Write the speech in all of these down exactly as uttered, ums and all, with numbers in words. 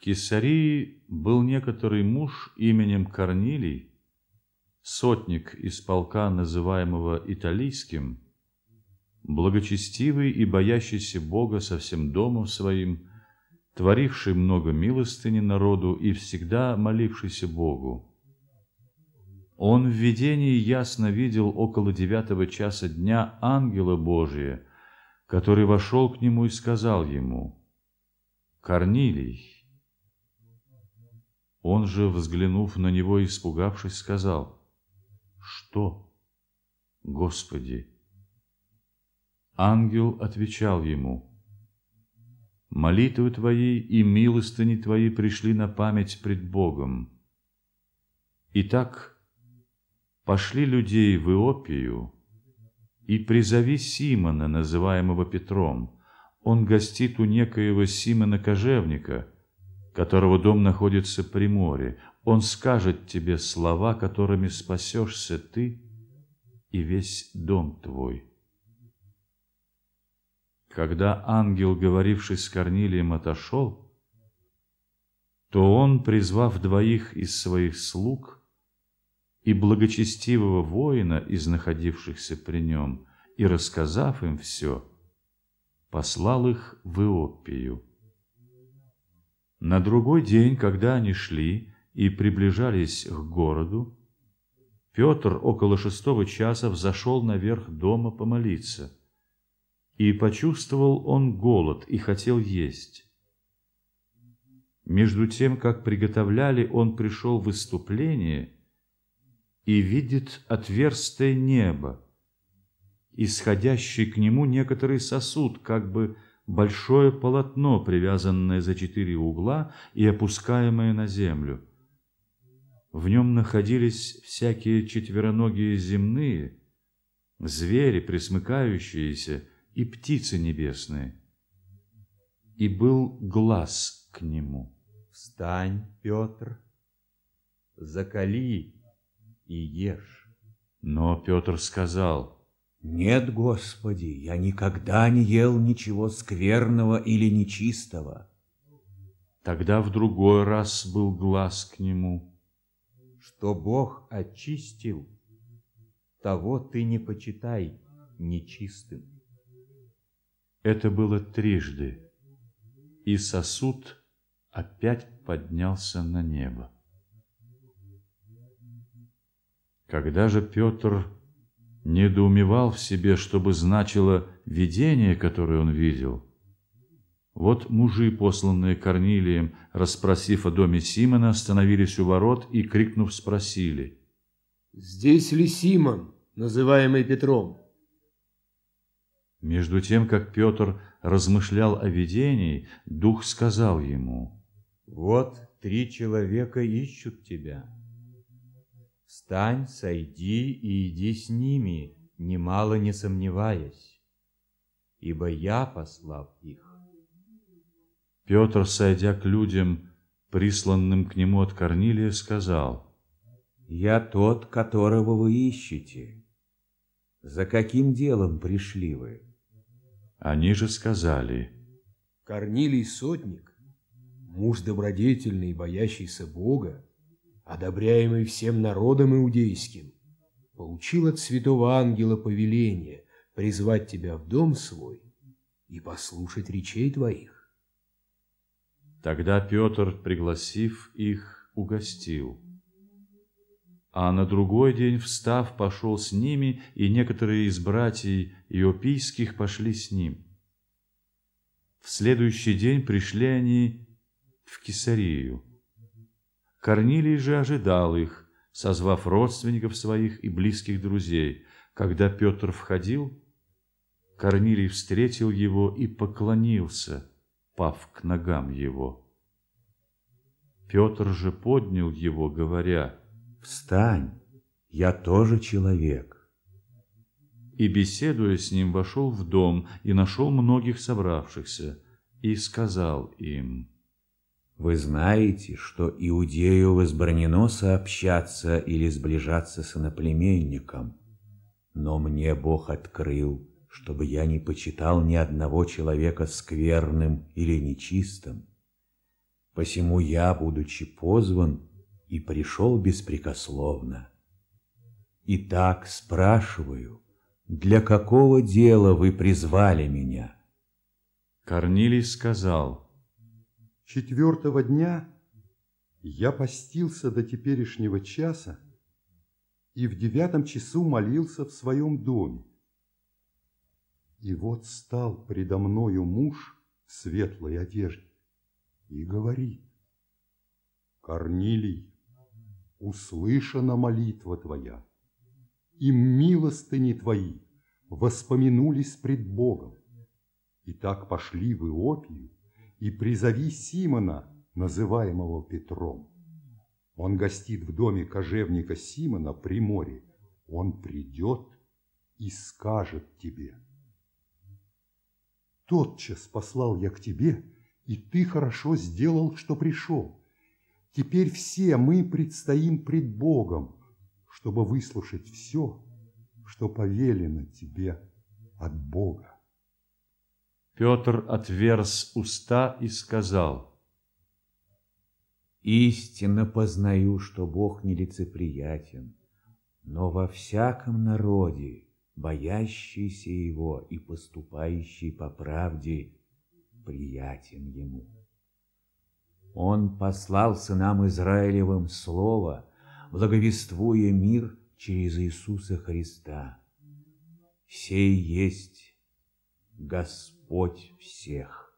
Кесарии был некоторый муж именем Корнилий, сотник из полка, называемого Италийским, благочестивый и боящийся Бога со всем домом своим, творивший много милостыни народу и всегда молившийся Богу. Он в видении ясно видел около девятого часа дня ангела Божия, который вошел к нему и сказал ему: «Корнилий». Он же, взглянув на него и испугавшись, сказал: «Что, Господи?» Ангел отвечал ему: «Молитвы твои и милостыни твои пришли на память пред Богом. Итак, пошли людей в Иопию и призови Симона, называемого Петром. Он гостит у некоего Симона Кожевника, которого дом находится при море. Он скажет тебе слова, которыми спасешься ты и весь дом твой». Когда ангел, говоривший с Корнилием, отошел, то он, призвав двоих из своих слуг и благочестивого воина из находившихся при нем, и, рассказав им все, послал их в Иопию. На другой день, когда они шли и приближались к городу, Петр около шестого часа взошел наверх дома помолиться, и почувствовал он голод и хотел есть. Между тем, как приготовляли, он пришел в выступление и видит отверстие неба, исходящий к нему некоторый сосуд, как бы большое полотно, привязанное за четыре угла и опускаемое на землю. В нем находились всякие четвероногие земные, звери, пресмыкающиеся, и птицы небесные. И был глас к нему: «Встань, Петр, закали и ешь». Но Петр сказал: «Нет, Господи, я никогда не ел ничего скверного или нечистого». Тогда в другой раз был глас к нему: «Что Бог очистил, того ты не почитай нечистым». Это было трижды, и сосуд опять поднялся на небо. Когда же Петр недоумевал в себе, что бы значило видение, которое он видел, вот мужи, посланные Корнилием, расспросив о доме Симона, остановились у ворот и, крикнув, спросили: «Здесь ли Симон, называемый Петром?» Между тем, как Петр размышлял о видении, Дух сказал ему: «Вот три человека ищут тебя. Встань, сойди и иди с ними, немало не сомневаясь, ибо я послал их». Петр, сойдя к людям, присланным к нему от Корнилия, сказал: «Я тот, которого вы ищете. За каким делом пришли вы?» Они же сказали: Корнилий сотник, муж добродетельный и боящийся Бога, одобряемый всем народом иудейским, получил от святого ангела повеление призвать тебя в дом свой и послушать речей твоих. Тогда Петр, пригласив их, угостил. А на другой день, встав, пошел с ними, и некоторые из братьев иопийских пошли с ним. В следующий день пришли они в Кесарию. Корнилий же ожидал их, созвав родственников своих и близких друзей. Когда Петр входил, Корнилий встретил его и поклонился, пав к ногам его. Петр же поднял его, говоря: «Встань, я тоже человек». И, беседуя с ним, вошел в дом и нашел многих собравшихся, и сказал им: «Вы знаете, что иудею возбранено сообщаться или сближаться с иноплеменником, но мне Бог открыл, чтобы я не почитал ни одного человека скверным или нечистым. Посему я, будучи позван, и пришел беспрекословно. Итак, спрашиваю, для какого дела вы призвали меня?» Корнилий сказал: «Четвертого дня я постился до теперешнего часа и в девятом часу молился в своем доме. И вот стал предо мною муж в светлой одежде и говорит: Корнилий, услышана молитва твоя, и милостыни твои воспомянулись пред Богом. Итак, пошли в Иопию и призови Симона, называемого Петром. Он гостит в доме кожевника Симона при море. Он придет и скажет тебе. Тотчас послал я к тебе, и ты хорошо сделал, что пришел. Теперь все мы предстоим пред Богом, чтобы выслушать все, что повелено тебе от Бога». Петр отверз уста и сказал: «Истинно познаю, что Бог нелицеприятен, но во всяком народе, боящийся Его и поступающий по правде, приятен Ему. Он послал сынам Израилевым слово, благовествуя мир через Иисуса Христа. Сей есть Господь всех.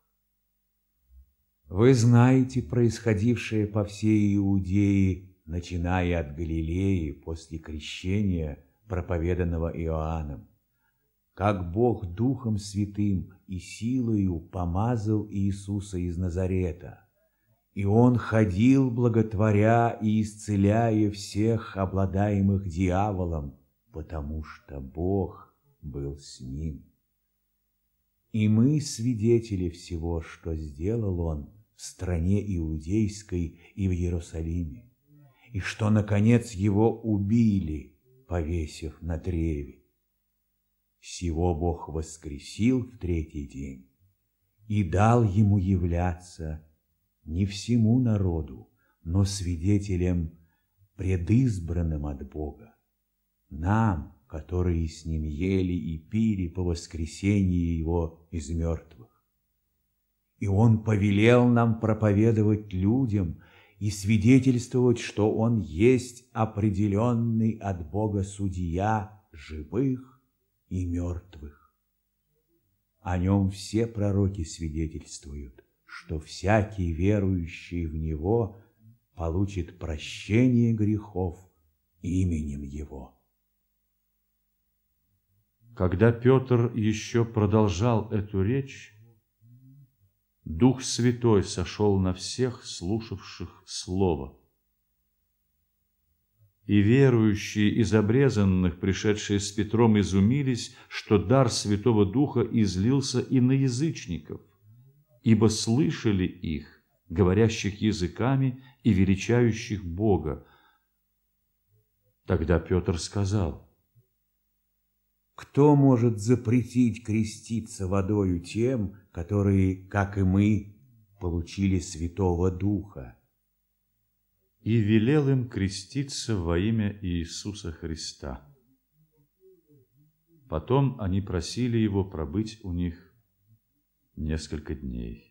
Вы знаете происходившее по всей Иудее, начиная от Галилеи после крещения, проповеданного Иоанном, как Бог Духом Святым и силою помазал Иисуса из Назарета, и Он ходил, благотворя и исцеляя всех обладаемых дьяволом, потому что Бог был с Ним. И мы свидетели всего, что сделал Он в стране Иудейской и в Иерусалиме, и что, наконец, Его убили, повесив на древе. Сего Бог воскресил в третий день и дал Ему являться не всему народу, но свидетелям, предизбранным от Бога, нам, которые с Ним ели и пили по воскресении Его из мертвых. И Он повелел нам проповедовать людям и свидетельствовать, что Он есть определенный от Бога судья живых и мертвых. О Нем все пророки свидетельствуют, что всякий верующий в Него получит прощение грехов именем Его». Когда Петр еще продолжал эту речь, Дух Святой сошел на всех слушавших Слово. И верующие из обрезанных, пришедшие с Петром, изумились, что дар Святого Духа излился и на язычников, ибо слышали их, говорящих языками и величающих Бога. Тогда Петр сказал: «Кто может запретить креститься водою тем, которые, как и мы, получили Святого Духа?» И велел им креститься во имя Иисуса Христа. Потом они просили его пробыть у них несколько дней.